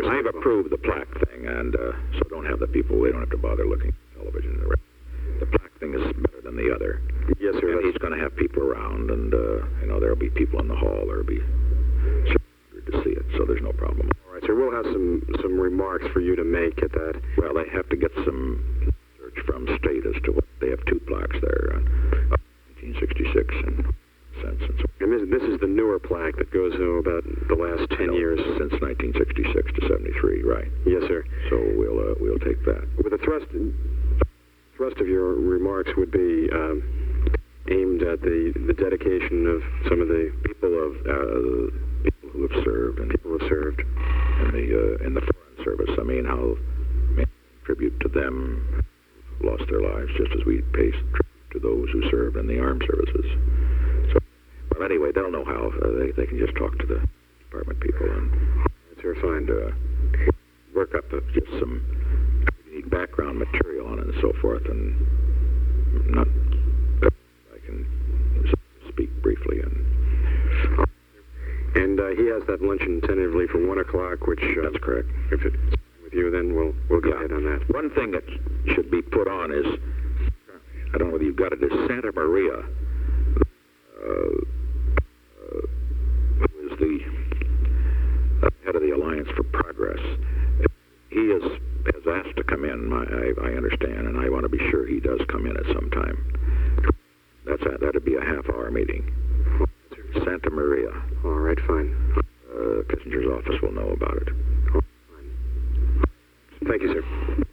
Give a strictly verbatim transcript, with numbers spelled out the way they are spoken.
I've approved the plaque thing, and uh, so don't have the people, they don't have to bother looking at television. And the rest. The plaque thing is better than the other. Yes, sir. And he's going to have people around, and, uh, you know, there'll be people in the hall. There'll be to see it, so there's no problem. All right, sir. We'll have some, some remarks for you to make at that. Well, they have to get some research from state as to what they have two plaques there, uh, nineteen sixty-six and since. And, so and this, this is the newer plaque that goes oh, about the last ten years. Since nineteen sixty-six to seventy-three, right? Yes, sir. So we'll uh, we'll take that. With the thrust thrust of your remarks would be um, aimed at the the dedication of some of the people of uh, people who have served and people who have served in the uh, in the foreign service. I mean, how we tribute to them who lost their lives, just as we pay tribute to those who served in the armed services. So, well, anyway, they'll know how. Uh, they they can just talk to the department people and find uh, work up the, just some unique background material on it and so forth, and not. I can speak briefly and. And uh, he has that luncheon tentatively for one o'clock, which uh, that's correct. If it's with you, then we'll we'll go yeah. ahead on that. One thing that should be put on is, I don't know whether you've got it, is Santa Maria, uh, uh, who is the uh, head of the Alliance for Progress. He is has asked to come in. My, I, I understand, and I want to be sure he does come in at some time. That's a, that'd be a half-hour meeting. Santa Maria. All right, fine. Uh, Kissinger's office will know about it. Thank you, sir.